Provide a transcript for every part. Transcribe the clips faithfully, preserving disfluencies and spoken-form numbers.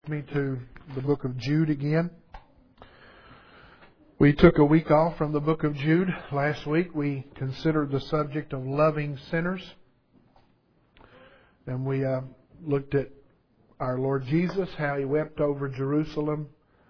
Me to the book of Jude again. We took a week off from the book of Jude. Last week we considered the subject of loving sinners. And we uh, looked at our Lord Jesus, how He wept over Jerusalem.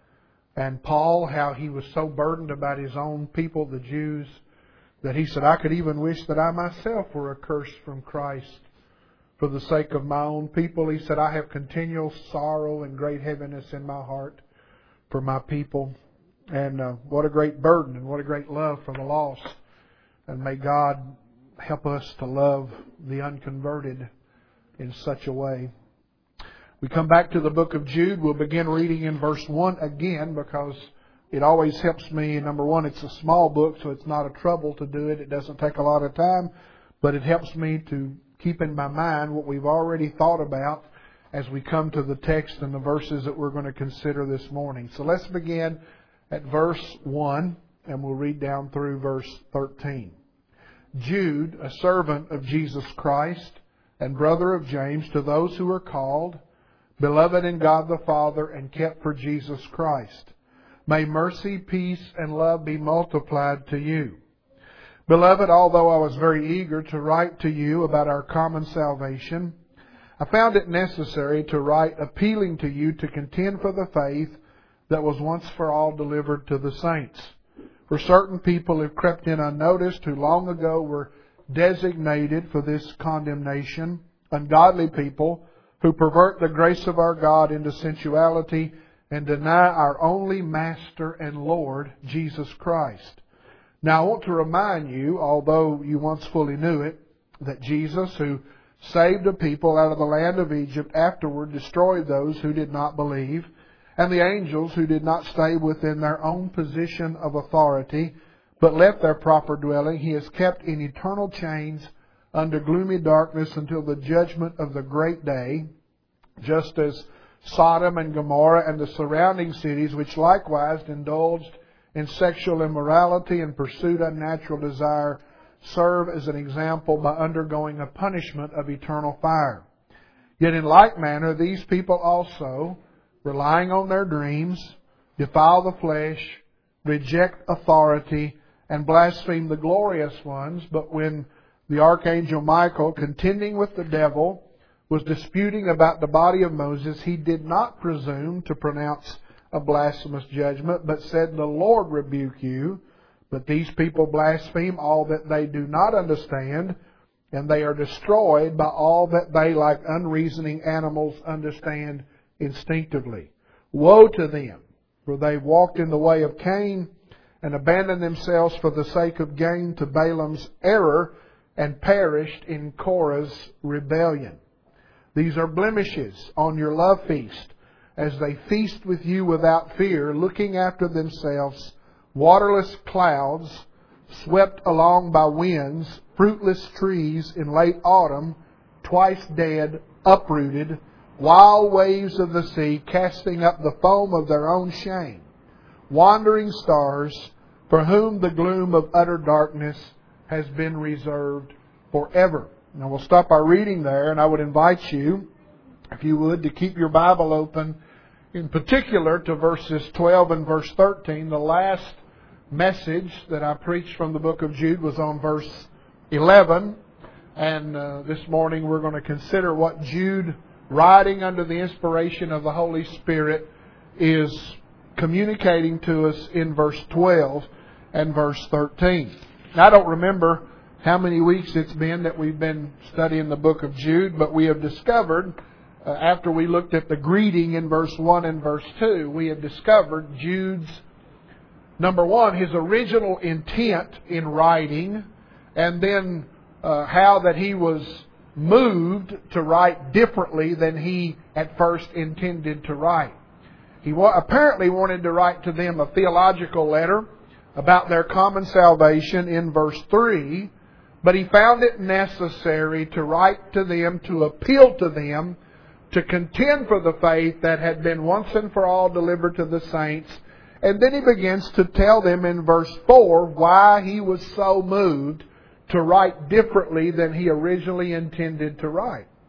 And Paul, how he was so burdened about his own people, the Jews, that he said, I could even wish that I myself were accursed from Christ. For the sake of my own people, he said, I have continual sorrow and great heaviness in my heart for my people. And uh, what a great burden and what a great love for the lost. And may God help us to love the unconverted in such a way. We come back to the book of Jude. We'll begin reading in verse one again because it always helps me. Number one, it's a small book, so it's not a trouble to do it. It doesn't take a lot of time, but it helps me to keep in my mind what we've already thought about as we come to the text and the verses that we're going to consider this morning. So let's begin at verse one and we'll read down through verse thirteen. Jude, a servant of Jesus Christ and brother of James, to those who are called, beloved in God the Father and kept for Jesus Christ. May mercy, peace, and love be multiplied to you. Beloved, although I was very eager to write to you about our common salvation, I found it necessary to write appealing to you to contend for the faith that was once for all delivered to the saints. For certain people have crept in unnoticed who long ago were designated for this condemnation, ungodly people who pervert the grace of our God into sensuality and deny our only Master and Lord, Jesus Christ. Now I want to remind you, although you once fully knew it, that Jesus, who saved a people out of the land of Egypt, afterward destroyed those who did not believe, and the angels who did not stay within their own position of authority, but left their proper dwelling, He has kept in eternal chains under gloomy darkness until the judgment of the great day, just as Sodom and Gomorrah and the surrounding cities, which likewise indulged in sexual immorality and pursued unnatural desire, serve as an example by undergoing a punishment of eternal fire. Yet in like manner, these people also, relying on their dreams, defile the flesh, reject authority, and blaspheme the glorious ones. But when the archangel Michael, contending with the devil, was disputing about the body of Moses, he did not presume to pronounce a blasphemous judgment, but said, The Lord rebuke you. But these people blaspheme all that they do not understand, and they are destroyed by all that they, like unreasoning animals, understand instinctively. Woe to them, for they walked in the way of Cain, and abandoned themselves for the sake of gain to Balaam's error, and perished in Korah's rebellion. These are blemishes on your love feast, as they feast with you without fear, looking after themselves, waterless clouds, swept along by winds, fruitless trees in late autumn, twice dead, uprooted, wild waves of the sea, casting up the foam of their own shame, wandering stars, for whom the gloom of utter darkness has been reserved forever. Now we'll stop our reading there, and I would invite you, if you would, to keep your Bible open, in particular to verses twelve and verse thirteen. The last message that I preached from the book of Jude was on verse eleven. And uh, this morning we're going to consider what Jude, writing under the inspiration of the Holy Spirit, is communicating to us in verse twelve and verse thirteen. Now I don't remember how many weeks it's been that we've been studying the book of Jude, but we have discovered, uh, after we looked at the greeting in verse one and verse two, we have discovered Jude's, number one, his original intent in writing, and then uh, how that he was moved to write differently than he at first intended to write. He wa- apparently wanted to write to them a theological letter about their common salvation in verse three, but he found it necessary to write to them, to appeal to them, to contend for the faith that had been once and for all delivered to the saints. And then he begins to tell them in verse four why he was so moved to write differently than he originally intended to write.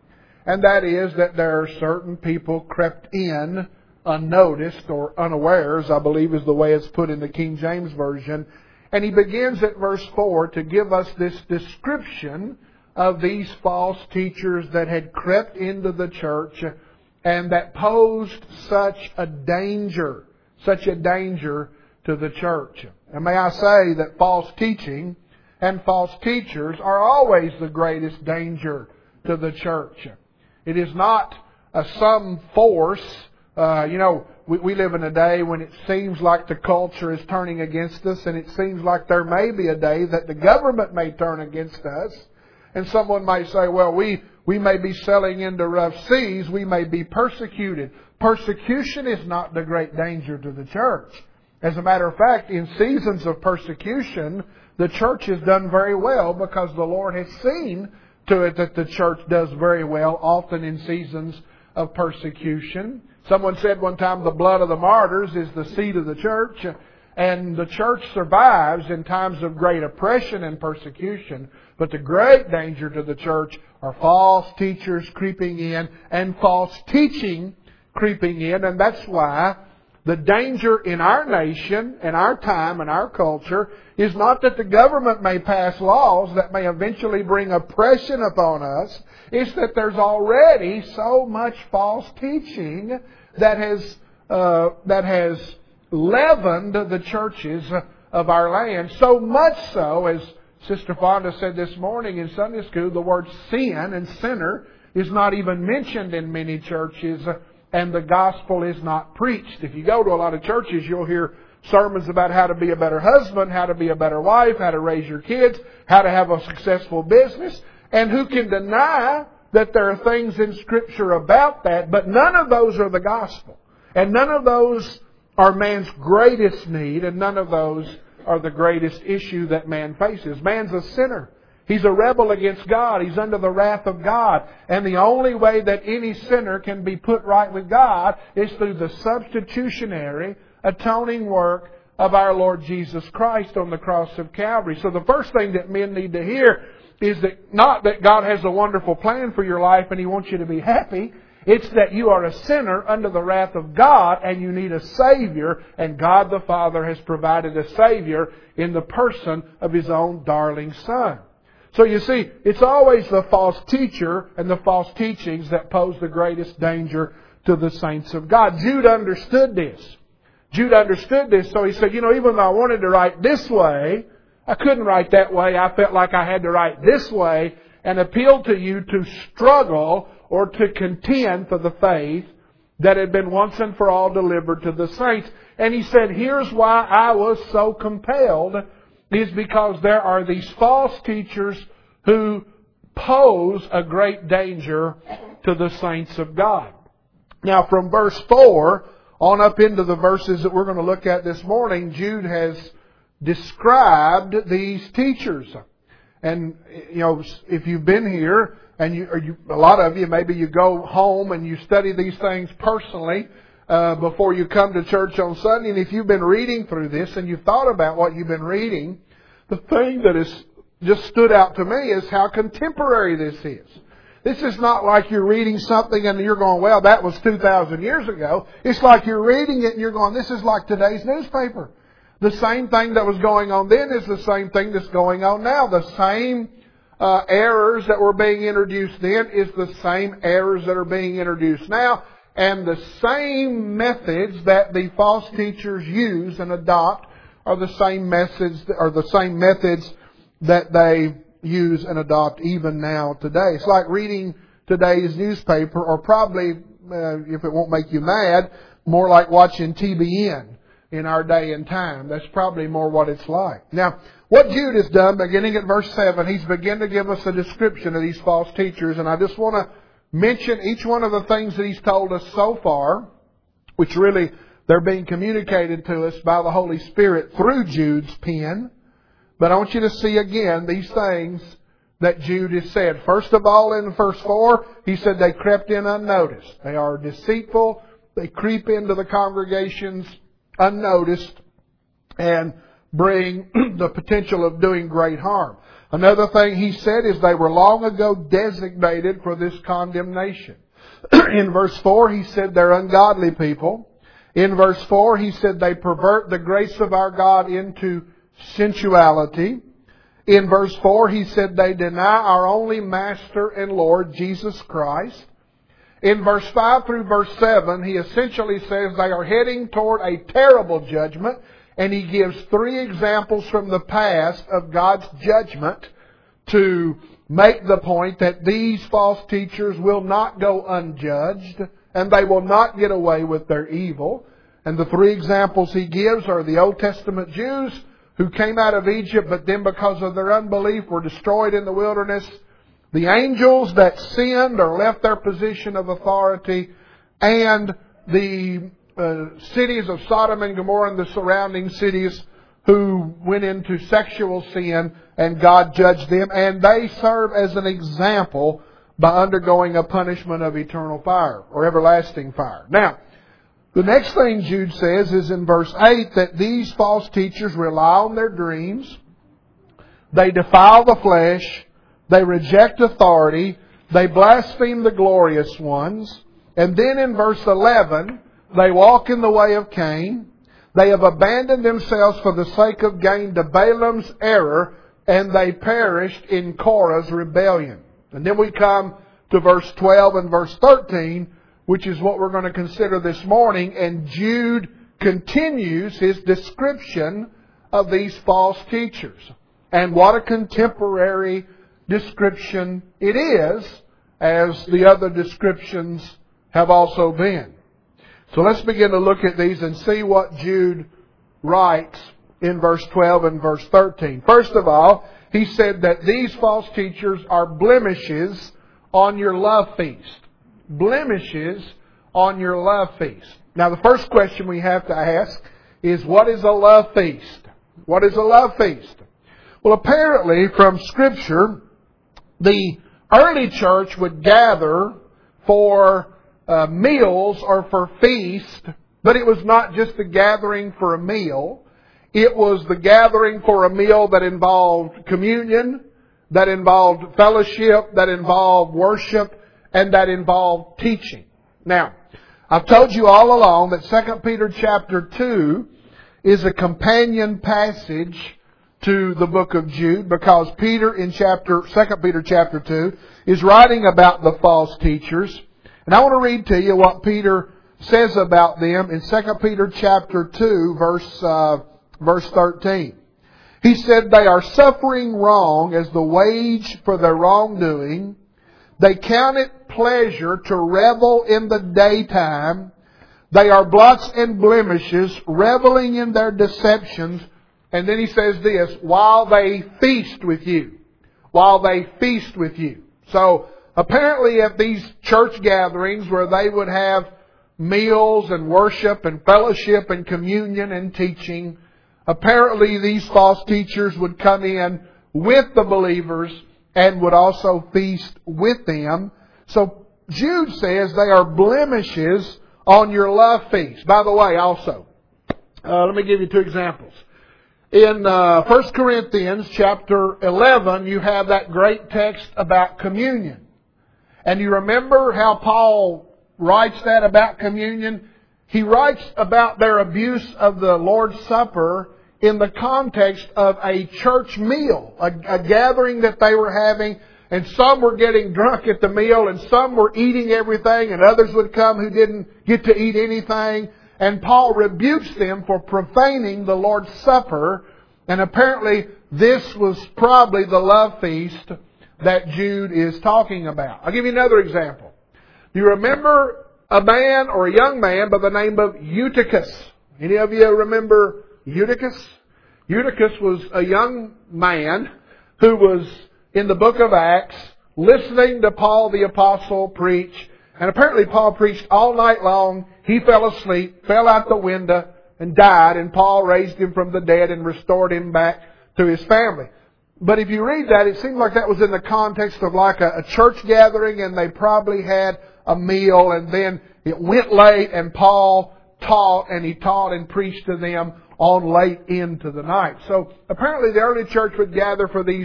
and that is that there are certain people crept in unnoticed or unawares, I believe is the way it's put in the King James Version. And he begins at verse four to give us this description of these false teachers that had crept into the church and that posed such a danger, such a danger to the church. And may I say that false teaching and false teachers are always the greatest danger to the church. It is not a some force. Uh, you know, we, we live in a day when it seems like the culture is turning against us, and it seems like there may be a day that the government may turn against us. And someone may say, well, we, we may be sailing into rough seas, we may be persecuted. Persecution is not the great danger to the church. As a matter of fact, in seasons of persecution, the church has done very well because the Lord has seen to it that the church does very well, often in seasons of persecution. Someone said one time the blood of the martyrs is the seed of the church, and the church survives in times of great oppression and persecution. But the great danger to the church are false teachers creeping in and false teaching creeping in, and that's why the danger in our nation, in our time, in our culture, is not that the government may pass laws that may eventually bring oppression upon us. It's that there's already so much false teaching that has uh, that has leavened the churches of our land. So much so, as Sister Fonda said this morning in Sunday school, the word sin and sinner is not even mentioned in many churches, and the gospel is not preached. If you go to a lot of churches, you'll hear sermons about how to be a better husband, how to be a better wife, how to raise your kids, how to have a successful business. And who can deny that there are things in Scripture about that? But none of those are the gospel. And none of those are man's greatest need, and none of those are the greatest issue that man faces. Man's a sinner. He's a rebel against God. He's under the wrath of God. And the only way that any sinner can be put right with God is through the substitutionary, atoning work of our Lord Jesus Christ on the cross of Calvary. So the first thing that men need to hear is that not that God has a wonderful plan for your life and He wants you to be happy. It's that you are a sinner under the wrath of God and you need a Savior, and God the Father has provided a Savior in the person of His own darling Son. So you see, it's always the false teacher and the false teachings that pose the greatest danger to the saints of God. Jude understood this. Jude understood this, so he said, you know, even though I wanted to write this way, I couldn't write that way. I felt like I had to write this way and appeal to you to struggle or to contend for the faith that had been once and for all delivered to the saints. And he said, here's why I was so compelled, is because there are these false teachers who pose a great danger to the saints of God. Now from verse four on up into the verses that we're going to look at this morning, Jude has described these teachers. And, you know, if you've been here, and you, or you, a lot of you, maybe you go home and you study these things personally uh, before you come to church on Sunday. And if you've been reading through this and you've thought about what you've been reading, the thing that has just stood out to me is how contemporary this is. This is not like you're reading something and you're going, well, that was two thousand years ago. It's like you're reading it and you're going, this is like today's newspaper. The same thing that was going on then is the same thing that's going on now. The same uh, errors that were being introduced then is the same errors that are being introduced now. And the same methods that the false teachers use and adopt are the same methods, are the same methods that they use and adopt even now today. It's like reading today's newspaper, or probably, uh, if it won't make you mad, more like watching T B N in our day and time. That's probably more what it's like. Now, what Jude has done, beginning at verse seven, he's begun to give us a description of these false teachers, and I just want to mention each one of the things that he's told us so far, which really they're being communicated to us by the Holy Spirit through Jude's pen. But I want you to see again these things that Jude has said. First of all, in verse four, he said they crept in unnoticed. They are deceitful. They creep into the congregations unnoticed and bring the potential of doing great harm. Another thing he said is they were long ago designated for this condemnation. In verse four, he said they're ungodly people. In verse four, he said they pervert the grace of our God into sensuality. In verse four, he said they deny our only Master and Lord, Jesus Christ. In verse five through verse seven, he essentially says they are heading toward a terrible judgment. And he gives three examples from the past of God's judgment to make the point that these false teachers will not go unjudged and they will not get away with their evil. And the three examples he gives are the Old Testament Jews who came out of Egypt but then because of their unbelief were destroyed in the wilderness. The angels that sinned or left their position of authority. And the uh, cities of Sodom and Gomorrah and the surrounding cities who went into sexual sin and God judged them. And they serve as an example by undergoing a punishment of eternal fire or everlasting fire. Now, the next thing Jude says is in verse eight that these false teachers rely on their dreams. They defile the flesh. They reject authority. They blaspheme the glorious ones. And then in verse eleven, they walk in the way of Cain. They have abandoned themselves for the sake of gain to Balaam's error, and they perished in Korah's rebellion. And then we come to verse twelve and verse thirteen, which is what we're going to consider this morning. And Jude continues his description of these false teachers. And what a contemporary description it is, as the other descriptions have also been. So let's begin to look at these and see what Jude writes in verse twelve and verse thirteen. First of all, he said that these false teachers are blemishes on your love feast. Blemishes on your love feast. Now the first question we have to ask is, what is a love feast? What is a love feast? Well, apparently from Scripture, the early church would gather for uh, meals or for feast, but it was not just the gathering for a meal. It was the gathering for a meal that involved communion, that involved fellowship, that involved worship, and that involved teaching. Now, I've told you all along that Second Peter chapter two is a companion passage to the book of Jude, because Peter in chapter Second Peter chapter two is writing about the false teachers. And I want to read to you what Peter says about them in Second Peter chapter two, verse uh, verse thirteen. He said, "They are suffering wrong as the wage for their wrongdoing. They count it pleasure to revel in the daytime. They are blots and blemishes, reveling in their deceptions." And then he says this, "while they feast with you." While they feast with you. So apparently at these church gatherings where they would have meals and worship and fellowship and communion and teaching, apparently these false teachers would come in with the believers and would also feast with them. So Jude says they are blemishes on your love feast. By the way, also, uh, let me give you two examples. In uh, First Corinthians chapter eleven, you have that great text about communion. And you remember how Paul writes that about communion? He writes about their abuse of the Lord's Supper in the context of a church meal, a, a gathering that they were having, and some were getting drunk at the meal, and some were eating everything, and others would come who didn't get to eat anything. And Paul rebukes them for profaning the Lord's Supper, and apparently this was probably the love feast that Jude is talking about. I'll give you another example. Do you remember a man or a young man by the name of Eutychus? Any of you remember Eutychus? Eutychus was a young man who was in the book of Acts listening to Paul the Apostle preach. And apparently Paul preached all night long. He fell asleep, fell out the window, and died. And Paul raised him from the dead and restored him back to his family. But if you read that, it seems like that was in the context of like a, a church gathering, and they probably had a meal, and then it went late, and Paul taught, and he taught and preached to them on late into the night. So apparently the early church would gather for these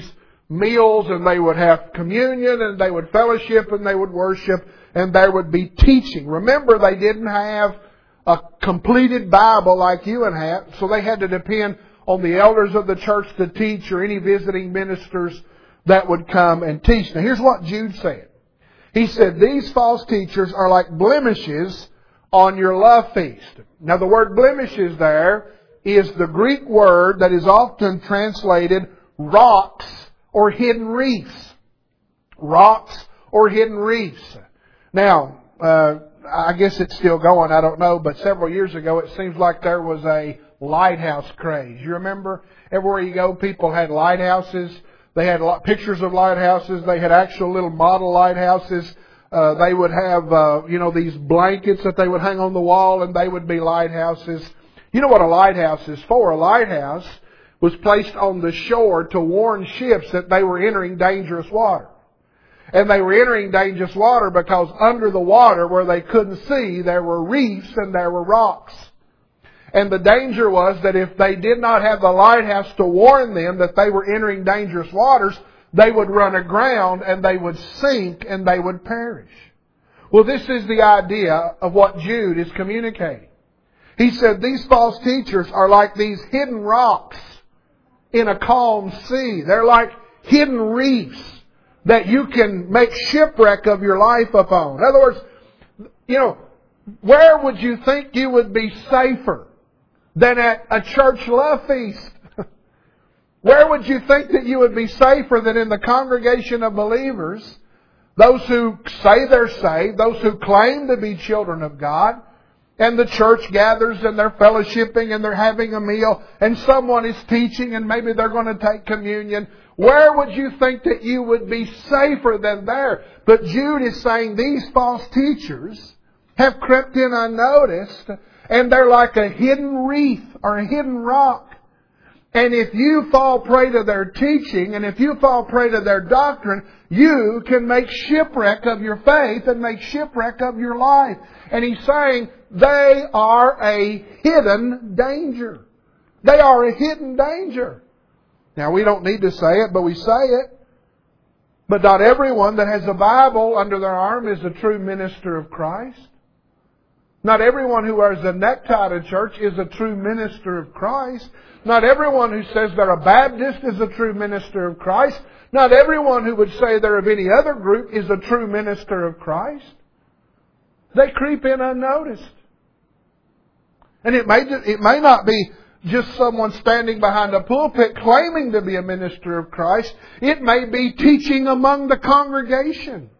meals, and they would have communion, and they would fellowship, and they would worship, and there would be teaching. Remember, they didn't have a completed Bible like you and have, so they had to depend on the elders of the church to teach, or any visiting ministers that would come and teach. Now here's what Jude said. He said, these false teachers are like blemishes on your love feast. Now the word blemishes there is the Greek word that is often translated rocks or hidden reefs. Rocks or hidden reefs. Now, uh, I guess it's still going, I don't know, but several years ago it seems like there was a lighthouse craze. You remember? Everywhere you go, people had lighthouses. They had pictures of lighthouses. They had actual little model lighthouses. Uh, they would have, uh, you know, these blankets that they would hang on the wall, and they would be lighthouses. You know what a lighthouse is for? A lighthouse was placed on the shore to warn ships that they were entering dangerous water. And they were entering dangerous water because under the water, where they couldn't see, there were reefs and there were rocks. And the danger was that if they did not have the lighthouse to warn them that they were entering dangerous waters, they would run aground and they would sink and they would perish. Well, this is the idea of what Jude is communicating. He said these false teachers are like these hidden rocks in a calm sea. They're like hidden reefs that you can make shipwreck of your life upon. In other words, you know, where would you think you would be safer than at a church love feast? Where would you think that you would be safer than in the congregation of believers, those who say they're saved, those who claim to be children of God, and the church gathers and they're fellowshipping and they're having a meal and someone is teaching and maybe they're going to take communion? Where would you think that you would be safer than there? But Jude is saying these false teachers have crept in unnoticed, and they're like a hidden reef or a hidden rock. And if you fall prey to their teaching, and if you fall prey to their doctrine, you can make shipwreck of your faith and make shipwreck of your life. And he's saying they are a hidden danger. They are a hidden danger. Now, we don't need to say it, but we say it. But not everyone that has a Bible under their arm is a true minister of Christ. Not everyone who wears a necktie to church is a true minister of Christ. Not everyone who says they're a Baptist is a true minister of Christ. Not everyone who would say they're of any other group is a true minister of Christ. They creep in unnoticed. And it may, it may not be just someone standing behind a pulpit claiming to be a minister of Christ. It may be teaching among the congregation.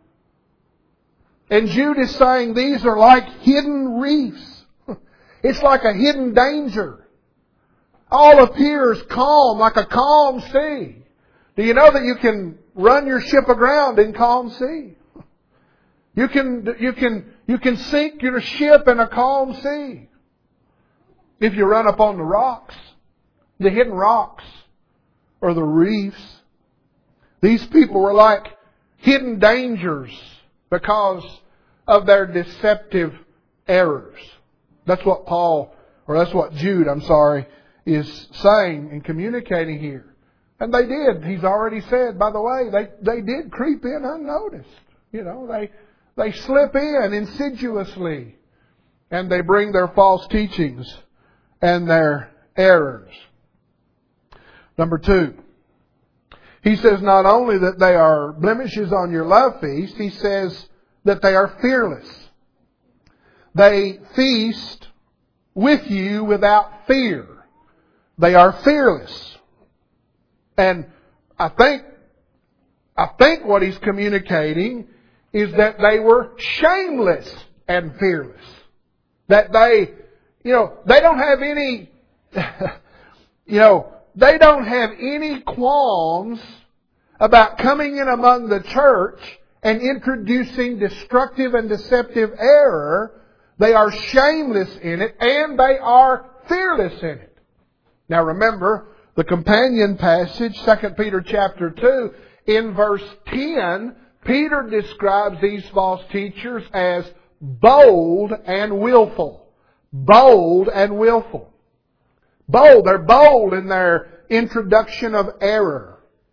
And Jude is saying these are like hidden reefs. It's like a hidden danger. All appears calm, like a calm sea. Do you know that you can run your ship aground in calm sea? You can, you can, you can sink your ship in a calm sea if you run up on the rocks, the hidden rocks, or the reefs. These people were like hidden dangers because of their deceptive errors. That's what Paul, or that's what Jude, I'm sorry, is saying and communicating here. And they did. He's already said, by the way, they, they did creep in unnoticed. You know, they, they slip in insidiously. And they bring their false teachings and their errors. Number two. He says not only that they are blemishes on your love feast, he says that they are fearless. They feast with you without fear. They are fearless. And I think, I think what he's communicating is that they were shameless and fearless. That they, you know, they don't have any, you know, they don't have any qualms about coming in among the church and introducing destructive and deceptive error. They are shameless in it, and they are fearless in it. Now remember, the companion passage, Second Peter chapter two, in verse ten, Peter describes these false teachers as bold and willful. Bold and willful. Bold. They're bold in their introduction of error.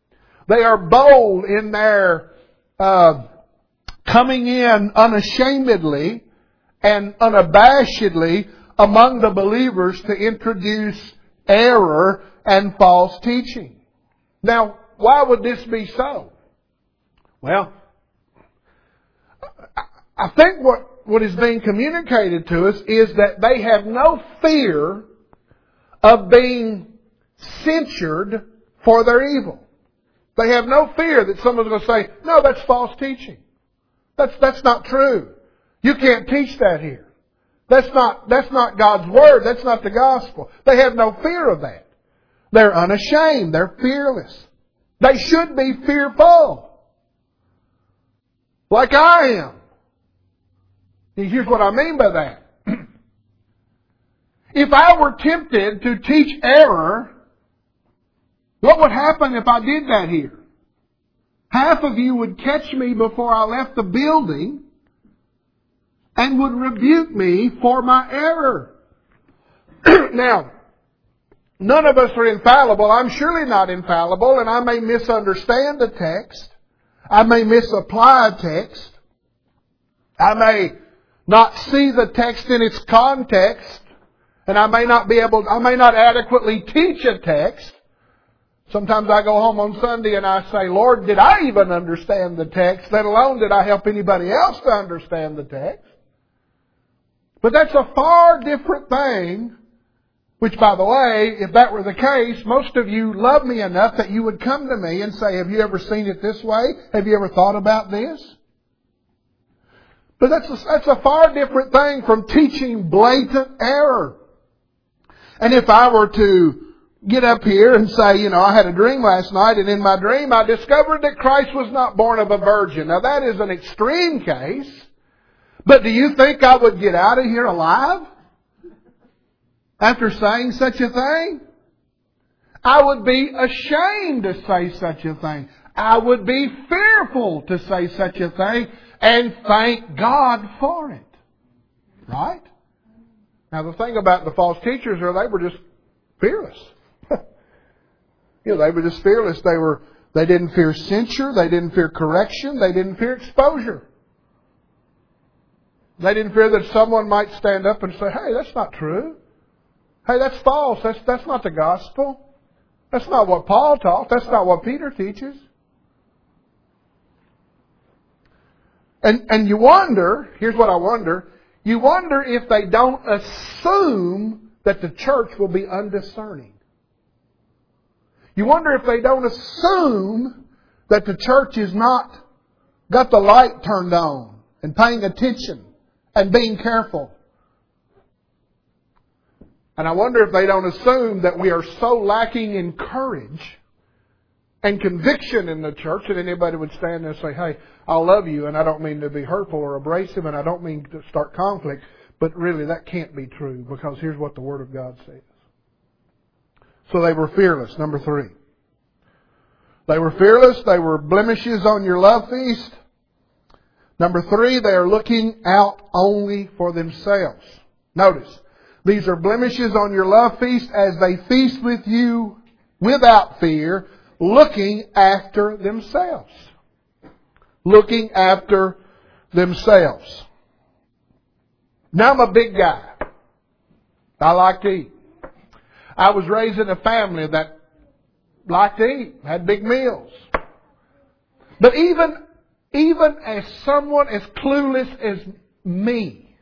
They are bold in their uh, coming in unashamedly and unabashedly among the believers to introduce error and false teaching. Now, why would this be so? Well, I think what, what is being communicated to us is that they have no fear of being censured for their evil. They have no fear that someone's going to say, no, that's false teaching. That's, that's not true. You can't teach that here. That's not, that's not God's Word. That's not the gospel. They have no fear of that. They're unashamed. They're fearless. They should be fearful. Like I am. Here's what I mean by that. If I were tempted to teach error, what would happen if I did that here? Half of you would catch me before I left the building and would rebuke me for my error. Now, none of us are infallible. I'm surely not infallible, and I may misunderstand the text. I may misapply a text. I may not see the text in its context, and I may not be able, I may not adequately teach a text. Sometimes I go home on Sunday and I say, Lord, did I even understand the text? Let alone did I help anybody else to understand the text? But that's a far different thing, which, by the way, if that were the case, most of you love me enough that you would come to me and say, have you ever seen it this way? Have you ever thought about this? But that's a, that's a far different thing from teaching blatant error. And if I were to get up here and say, you know, I had a dream last night, and in my dream I discovered that Christ was not born of a virgin. Now that is an extreme case. But do you think I would get out of here alive after saying such a thing? I would be ashamed to say such a thing. I would be fearful to say such a thing, and thank God for it. Right? Now the thing about the false teachers are they were just fearless. You know, they were just fearless. They were, they didn't fear censure. They didn't fear correction. They didn't fear exposure. They didn't fear that someone might stand up and say, hey, that's not true. Hey, that's false. That's, that's not the gospel. That's not what Paul taught. That's not what Peter teaches. And, and you wonder, here's what I wonder, you wonder if they don't assume that the church will be undiscerning. You wonder if they don't assume that the church is not got the light turned on and paying attention and being careful. And I wonder if they don't assume that we are so lacking in courage and conviction in the church that anybody would stand there and say, hey, I love you, and I don't mean to be hurtful or abrasive, and I don't mean to start conflict, but really that can't be true, because here's what the Word of God says. So they were fearless, number three. They were fearless. They were blemishes on your love feast. Number three, they are looking out only for themselves. Notice, these are blemishes on your love feast as they feast with you without fear, looking after themselves. Looking after themselves. Now I'm a big guy. I like to eat. I was raised in a family that liked to eat, had big meals. But even, even as someone as clueless as me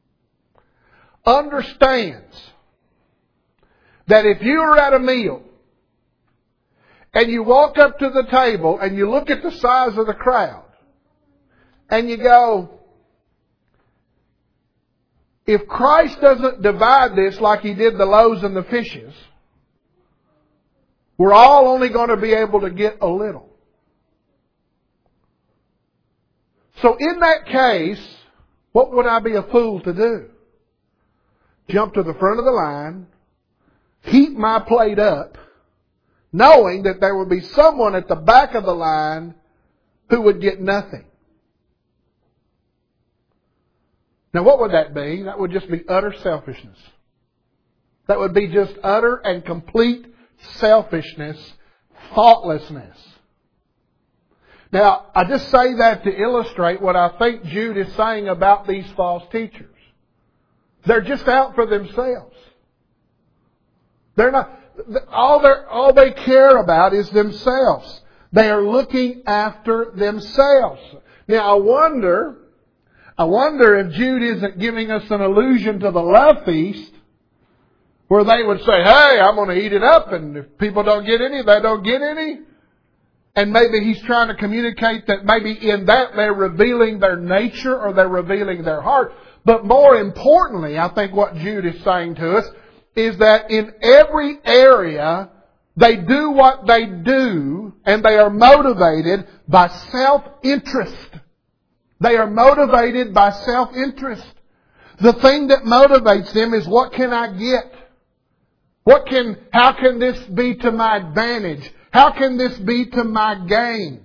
understands that if you are at a meal and you walk up to the table and you look at the size of the crowd and you go, if Christ doesn't divide this like He did the loaves and the fishes, we're all only going to be able to get a little. So in that case, what would I be a fool to do? Jump to the front of the line, heat my plate up, knowing that there would be someone at the back of the line who would get nothing. Now what would that be? That would just be utter selfishness. That would be just utter and complete selfishness, thoughtlessness. Now, I just say that to illustrate what I think Jude is saying about these false teachers. They're just out for themselves. They're not, all they all they care about is themselves. They are looking after themselves. Now, I wonder, I wonder if Jude isn't giving us an allusion to the love feast, where they would say, hey, I'm going to eat it up, and if people don't get any, they don't get any. And maybe he's trying to communicate that maybe in that they're revealing their nature or they're revealing their heart. But more importantly, I think what Jude is saying to us is that in every area they do what they do and they are motivated by self-interest. They are motivated by self-interest. The thing that motivates them is, what can I get? What can, how can this be to my advantage? How can this be to my gain?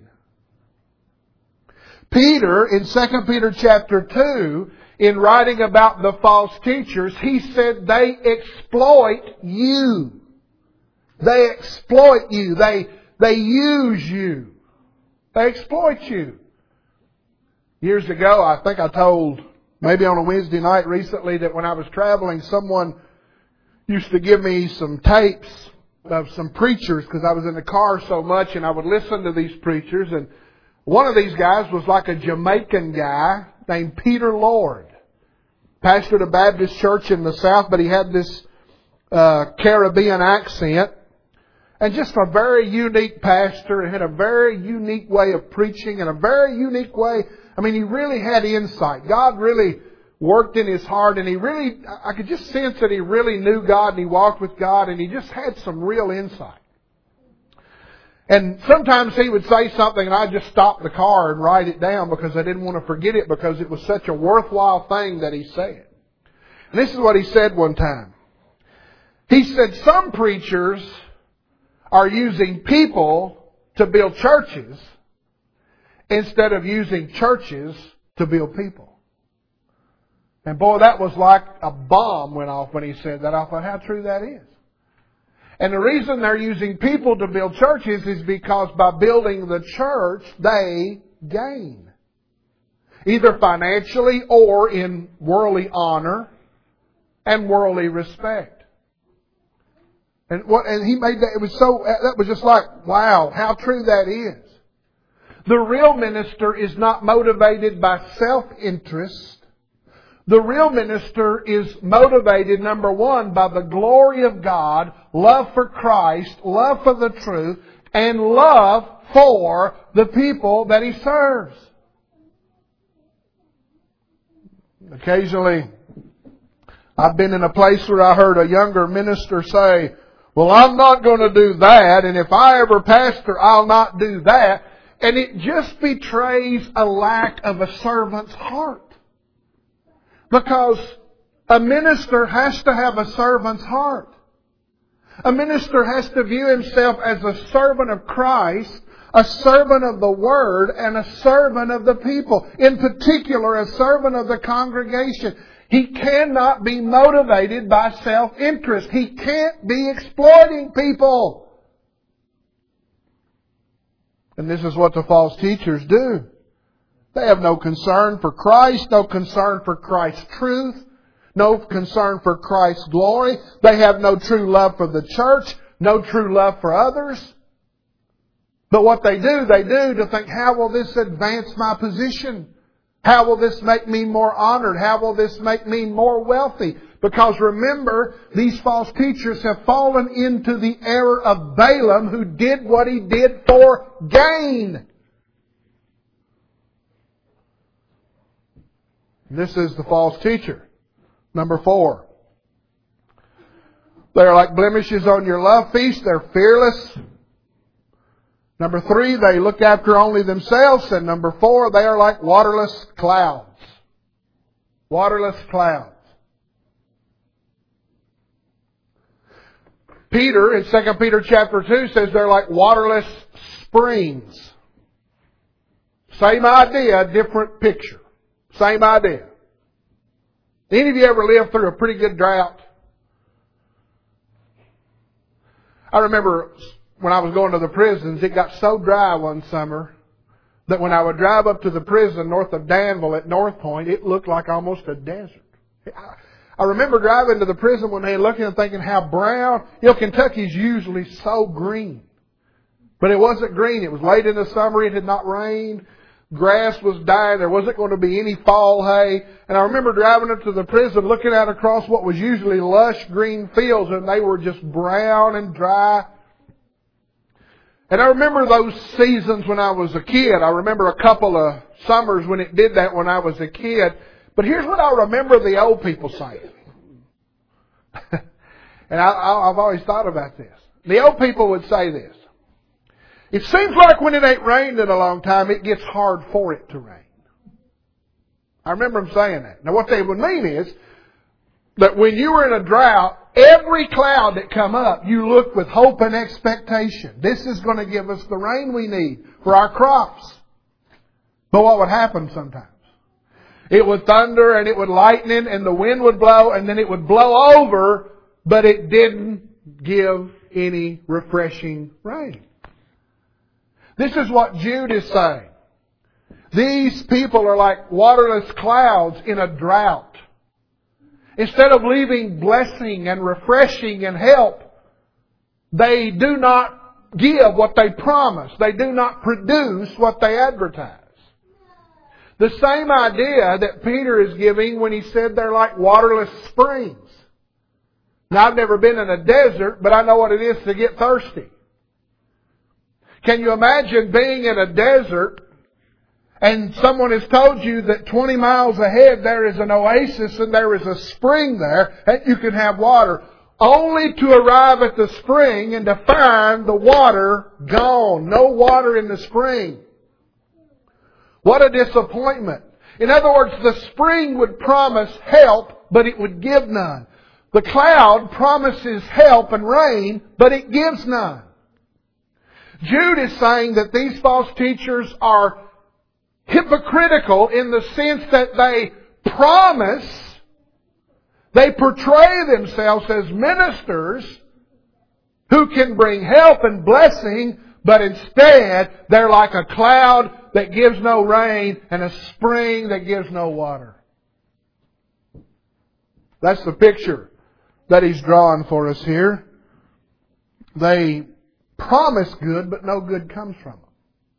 Peter, in Second Peter chapter two, in writing about the false teachers, he said they exploit you. They exploit you. They, they use you. They exploit you. Years ago, I think I told, maybe on a Wednesday night recently, that when I was traveling, someone used to give me some tapes of some preachers, because I was in the car so much and I would listen to these preachers. And one of these guys was like a Jamaican guy named Peter Lord. Pastored a Baptist church in the South, but he had this uh, Caribbean accent. And just a very unique pastor, and had a very unique way of preaching, and a very unique way. I mean, he really had insight. God really worked in his heart, and he really, I could just sense that he really knew God, and he walked with God, and he just had some real insight. And sometimes he would say something and I'd just stop the car and write it down because I didn't want to forget it, because it was such a worthwhile thing that he said. And this is what he said one time. He said, some preachers are using people to build churches instead of using churches to build people. And boy, that was like a bomb went off when he said that. I thought, how true that is. And the reason they're using people to build churches is because by building the church, they gain. Either financially or in worldly honor and worldly respect. And what, and he made that, it was so, that was just like, wow, how true that is. The real minister is not motivated by self-interest. The real minister is motivated, number one, by the glory of God, love for Christ, love for the truth, and love for the people that he serves. Occasionally, I've been in a place where I heard a younger minister say, well, I'm not going to do that, and if I ever pastor, I'll not do that. And it just betrays a lack of a servant's heart. Because a minister has to have a servant's heart. A minister has to view himself as a servant of Christ, a servant of the Word, and a servant of the people. In particular, a servant of the congregation. He cannot be motivated by self-interest. He can't be exploiting people. And this is what the false teachers do. They have no concern for Christ, no concern for Christ's truth, no concern for Christ's glory. They have no true love for the church, no true love for others. But what they do, they do to think, how will this advance my position? How will this make me more honored? How will this make me more wealthy? Because remember, these false teachers have fallen into the error of Balaam, who did what he did for gain. This is the false teacher. Number four. They're like blemishes on your love feast. They're fearless. Number three, they look after only themselves. And number four, they are like waterless clouds. Waterless clouds. Peter, in Second Peter chapter two, says they're like waterless springs. Same idea, different picture. Same idea. Any of you ever lived through a pretty good drought? I remember when I was going to the prisons, it got so dry one summer that when I would drive up to the prison north of Danville at North Point, it looked like almost a desert. I, I remember driving to the prison one day and looking and thinking how brown. You know, Kentucky's usually so green. But it wasn't green. It was late in the summer. It had not rained. Grass was dying. There wasn't going to be any fall hay. And I remember driving up to the prison, looking out across what was usually lush green fields, and they were just brown and dry. And I remember those seasons when I was a kid. I remember a couple of summers when it did that when I was a kid. But here's what I remember the old people saying. And I, I, I've always thought about this. The old people would say this. It seems like when it ain't rained in a long time, it gets hard for it to rain. I remember them saying that. Now what they would mean is that when you were in a drought, every cloud that come up, you look with hope and expectation. This is going to give us the rain we need for our crops. But what would happen sometimes? It would thunder and it would lighten and the wind would blow and then it would blow over, but it didn't give any refreshing rain. This is what Jude is saying. These people are like waterless clouds in a drought. Instead of leaving blessing and refreshing and help, they do not give what they promise. They do not produce what they advertise. The same idea that Peter is giving when he said they're like waterless springs. Now, I've never been in a desert, but I know what it is to get thirsty. Can you imagine being in a desert and someone has told you that twenty miles ahead there is an oasis and there is a spring there and you can have water, only to arrive at the spring and to find the water gone. No water in the spring. What a disappointment. In other words, the spring would promise help, but it would give none. The cloud promises help and rain, but it gives none. Jude is saying that these false teachers are hypocritical in the sense that they promise, they portray themselves as ministers who can bring help and blessing, but instead they're like a cloud that gives no rain and a spring that gives no water. That's the picture that he's drawing for us here. They promise good, but no good comes from them.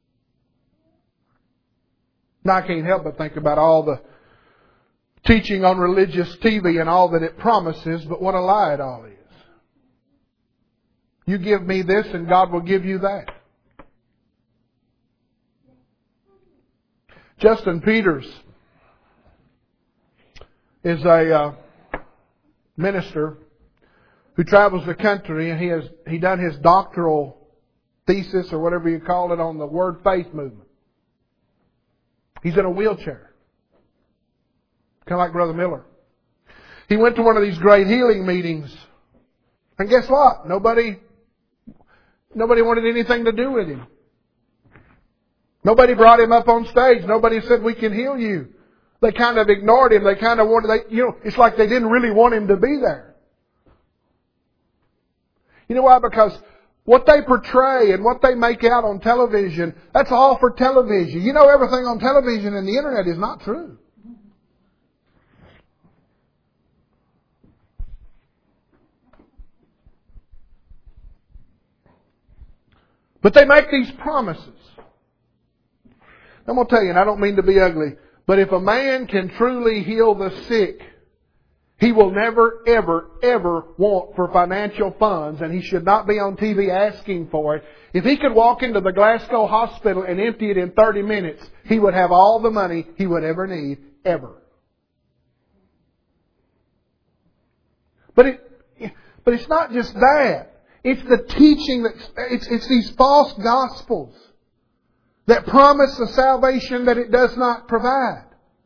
Now I can't help but think about all the teaching on religious T V and all that it promises, but what a lie it all is. You give me this and God will give you that. Justin Peters is a uh, minister who travels the country, and he has he done his doctoral thesis or whatever you call it on the Word Faith movement. He's in a wheelchair, kind of like Brother Miller. He went to one of these great healing meetings, and guess what? Nobody, nobody wanted anything to do with him. Nobody brought him up on stage. Nobody said, "We can heal you." They kind of ignored him. They kind of wanted, they, you know, it's like they didn't really want him to be there. You know why? Because what they portray and what they make out on television, that's all for television. You know, everything on television and the internet is not true. But they make these promises. I'm going to tell you, and I don't mean to be ugly, but if a man can truly heal the sick, he will never, ever, ever want for financial funds, and he should not be on T V asking for it. If he could walk into the Glasgow hospital and empty it in thirty minutes, he would have all the money he would ever need, ever. But it, but it's not just that. It's the teaching that, it's, it's these false gospels that promise a salvation that it does not provide.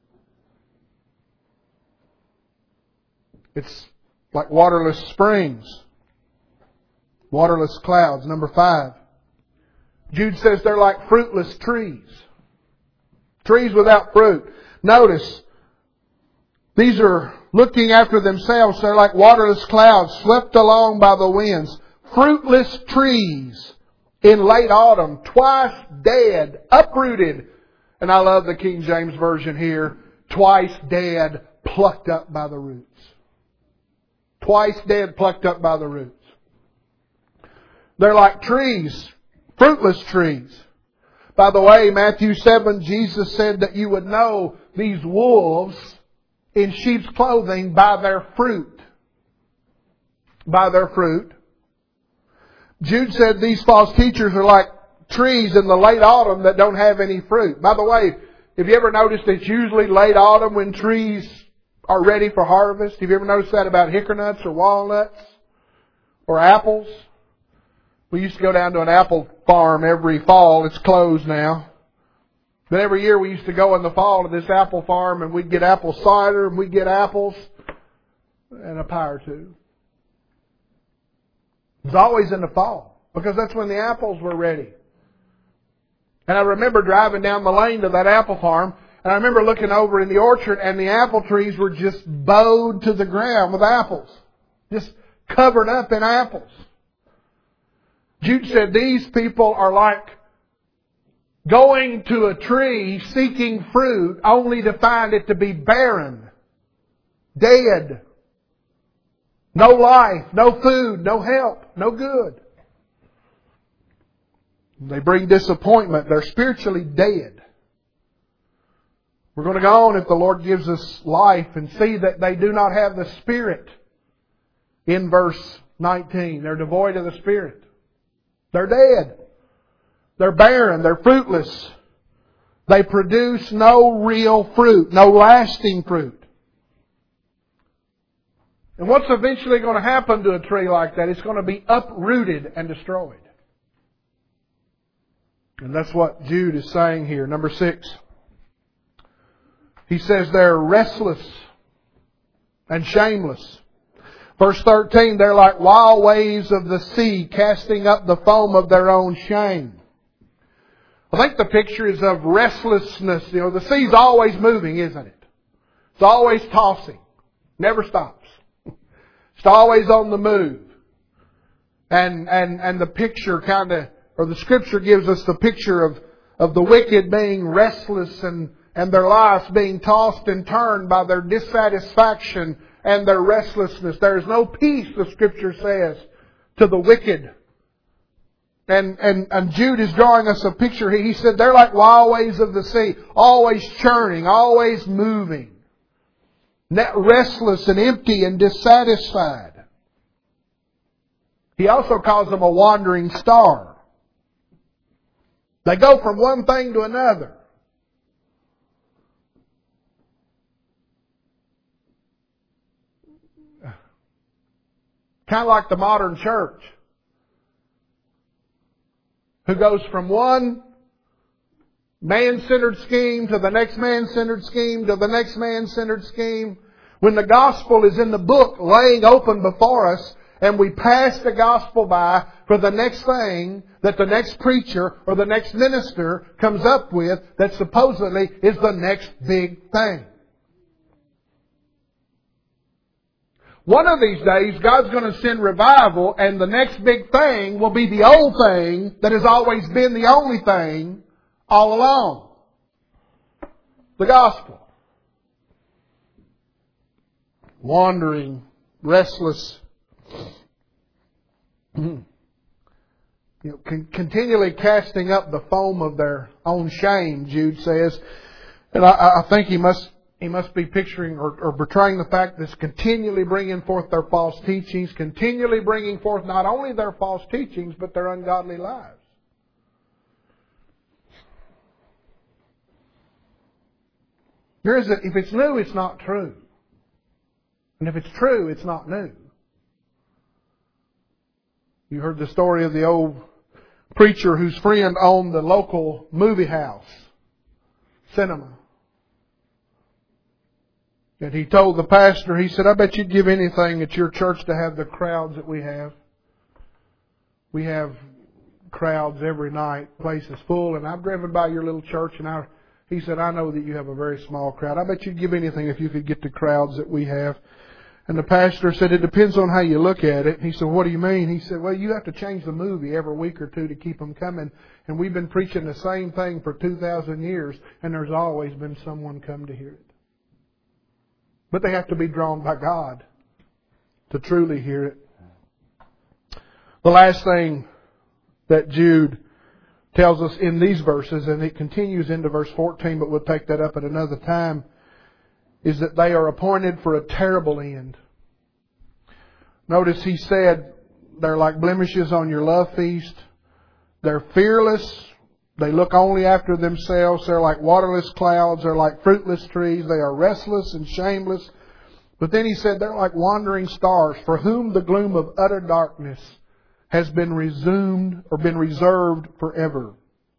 It's like waterless springs, waterless clouds. Number five. Jude says they're like fruitless trees. Trees without fruit. Notice, these are looking after themselves. They're like waterless clouds swept along by the winds. Fruitless trees in late autumn, twice dead, uprooted, And I love the King James Version here. Twice dead, plucked up by the roots. Twice dead, plucked up by the roots. They're like trees, fruitless trees. By the way, Matthew seven, Jesus said that you would know these wolves in sheep's clothing by their fruit. By their fruit. Jude said these false teachers are like trees in the late autumn that don't have any fruit. By the way, have you ever noticed it's usually late autumn when trees are ready for harvest? Have you ever noticed that about hickory nuts or walnuts or apples? We used to go down to an apple farm every fall. It's closed now. But every year we used to go in the fall to this apple farm and we'd get apple cider and we'd get apples and a pie or two. It was always in the fall because that's when the apples were ready. And I remember driving down the lane to that apple farm, and I remember looking over in the orchard, and the apple trees were just bowed to the ground with apples. Just covered up in apples. Jude said these people are like going to a tree seeking fruit only to find it to be barren, dead, no life, no food, no help, no good. They bring disappointment. They're spiritually dead. We're going to go on if the Lord gives us life and see that they do not have the Spirit in verse nineteen. They're devoid of the Spirit. They're dead. They're barren. They're fruitless. They produce no real fruit, no lasting fruit. And what's eventually going to happen to a tree like that? It's going to be uprooted and destroyed. And that's what Jude is saying here. Number six. He says they're restless and shameless. Verse thirteen, they're like wild waves of the sea, casting up the foam of their own shame. I think the picture is of restlessness. You know, the sea's always moving, isn't it? It's always tossing. Never stops. It's always on the move. And, and, and the picture kind of, or the Scripture gives us the picture of, of the wicked being restless and, and their lives being tossed and turned by their dissatisfaction and their restlessness. There is no peace, the Scripture says, to the wicked. And, and, and Jude is drawing us a picture here. He said they're like wild waves of the sea, always churning, always moving. Restless and empty and dissatisfied. He also calls them a wandering star. They go from one thing to another. Kind of like the modern church, who goes from one man-centered scheme to the next man-centered scheme to the next man-centered scheme. When the gospel is in the book laying open before us, and we pass the gospel by for the next thing that the next preacher or the next minister comes up with that supposedly is the next big thing. One of these days, God's going to send revival, and the next big thing will be the old thing that has always been the only thing all along. The gospel. Wandering, restless, you know, con- continually casting up the foam of their own shame, Jude says. And I, I think he must he must be picturing or, or portraying the fact that's continually bringing forth their false teachings, continually bringing forth not only their false teachings, but their ungodly lives. There is a, if it's new, it's not true. And if it's true, it's not new. You heard the story of the old preacher whose friend owned the local movie house, cinema. And he told the pastor, he said, I bet you'd give anything at your church to have the crowds that we have. We have crowds every night. The place is full. And I've driven by your little church and I, he said, I know that you have a very small crowd. I bet you'd give anything if you could get the crowds that we have. And the pastor said, it depends on how you look at it. He said, what do you mean? He said, well, you have to change the movie every week or two to keep them coming. And we've been preaching the same thing for two thousand years, and there's always been someone come to hear it. But they have to be drawn by God to truly hear it. The last thing that Jude tells us in these verses, and it continues into verse fourteen, but we'll take that up at another time, is that they are appointed for a terrible end. Notice he said they're like blemishes on your love feast. They're fearless. They look only after themselves. They're like waterless clouds. They're like fruitless trees. They are restless and shameless. But then he said they're like wandering stars, for whom the gloom of utter darkness has been resumed or been reserved forever.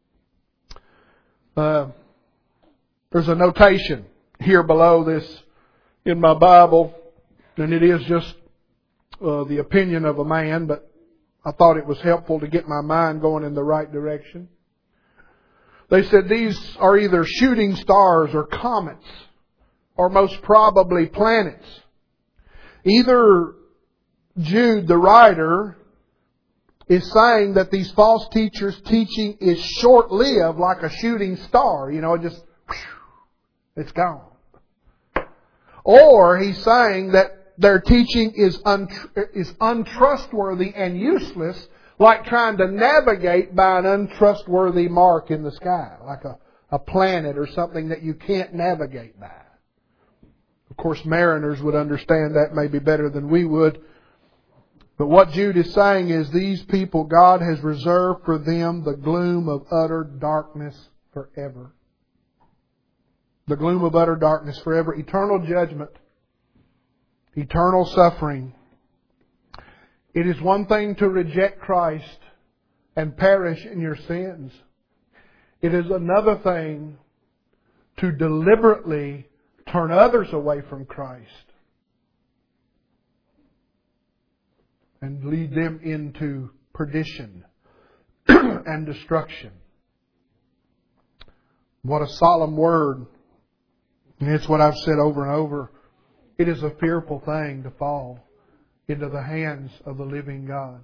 Uh, there's a notation here below this in my Bible, and it is just uh, the opinion of a man, but I thought it was helpful to get my mind going in the right direction. They said these are either shooting stars or comets, or most probably planets. Either Jude, the writer, is saying that these false teachers' teaching is short-lived like a shooting star. You know, it just, whew, it's gone. Or he's saying that their teaching is, untr- is untrustworthy and useless, like trying to navigate by an untrustworthy mark in the sky, like a, a planet or something that you can't navigate by. Of course, mariners would understand that maybe better than we would. But what Jude is saying is these people, God has reserved for them the gloom of utter darkness forever. The gloom of utter darkness forever. Eternal judgment. Eternal suffering. It is one thing to reject Christ and perish in your sins. It is another thing to deliberately turn others away from Christ and lead them into perdition and destruction. What a solemn word. And it's what I've said over and over. It is a fearful thing to fall into the hands of the living God.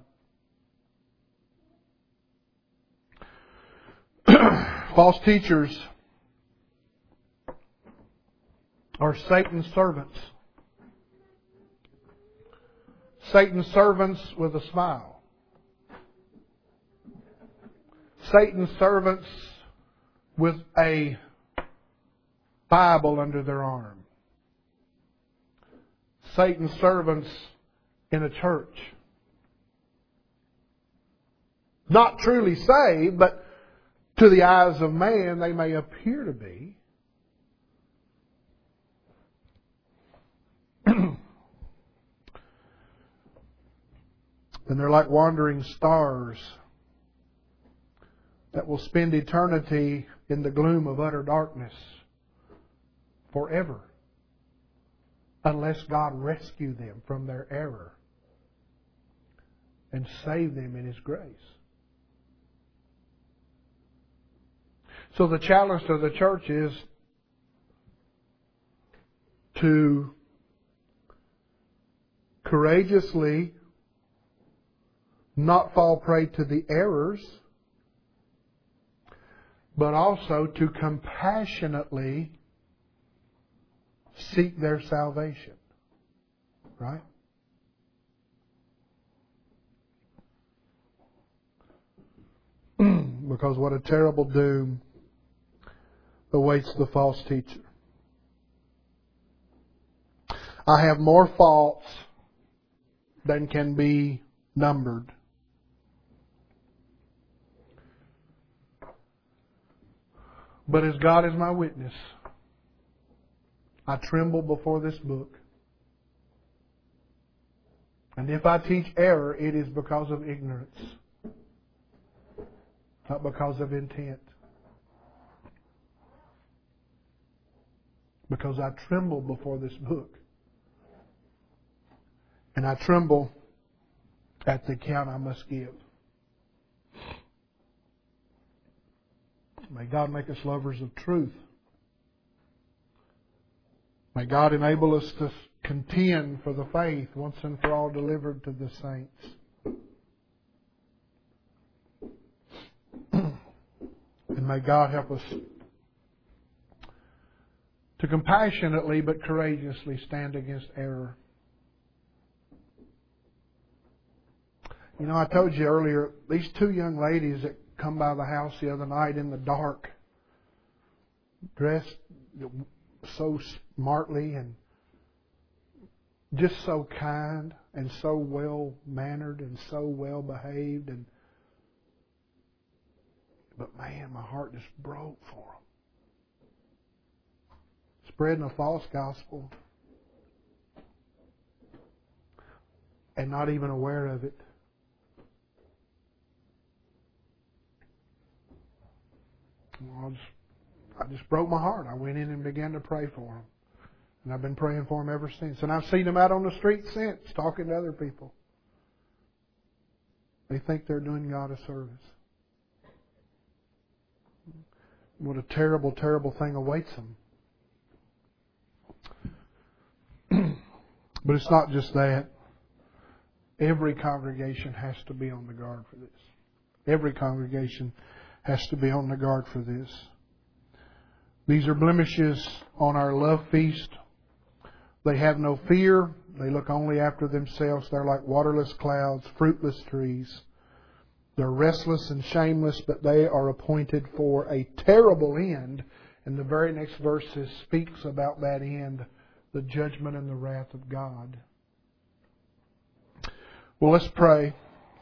False teachers are Satan's servants. Satan's servants with a smile. Satan's servants with a Bible under their arm. Satan's servants in a church. Not truly saved, but to the eyes of man they may appear to be. And they're like wandering stars that will spend eternity in the gloom of utter darkness forever, unless God rescue them from their error and save them in His grace. So the challenge to the church is to courageously not fall prey to the errors, but also to compassionately seek their salvation. Right? Because what a terrible doom awaits the false teacher. I have more faults than can be numbered. But as God is my witness, I tremble before this book. And if I teach error, it is because of ignorance, not because of intent. Because I tremble before this book. And I tremble at the account I must give. May God make us lovers of truth. May God enable us to contend for the faith once and for all delivered to the saints. And may God help us to compassionately but courageously stand against error. You know, I told you earlier, these two young ladies that come by the house the other night in the dark, dressed so smartly and just so kind and so well mannered and so well behaved, and but man, my heart just broke for them. Spreading a false gospel and not even aware of it. Well, I just, I just broke my heart. I went in and began to pray for them. And I've been praying for them ever since. And I've seen them out on the street since, talking to other people. They think they're doing God a service. What a terrible, terrible thing awaits them. But it's not just that. Every congregation has to be on the guard for this. Every congregation has to be on the guard for this. These are blemishes on our love feast. They have no fear. They look only after themselves. They're like waterless clouds, fruitless trees. They're restless and shameless, but they are appointed for a terrible end. And the very next verses speaks about that end, the judgment and the wrath of God. Well, let's pray.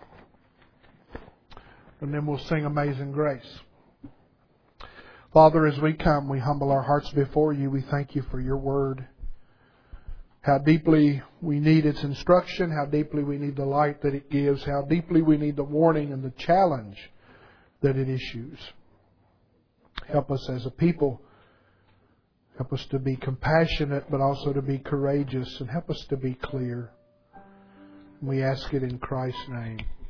And then we'll sing Amazing Grace. Father, as we come, we humble our hearts before you. We thank you for your word. How deeply we need its instruction, how deeply we need the light that it gives, how deeply we need the warning and the challenge that it issues. Help us as a people. Help us to be compassionate, but also to be courageous, and help us to be clear. We ask it in Christ's name.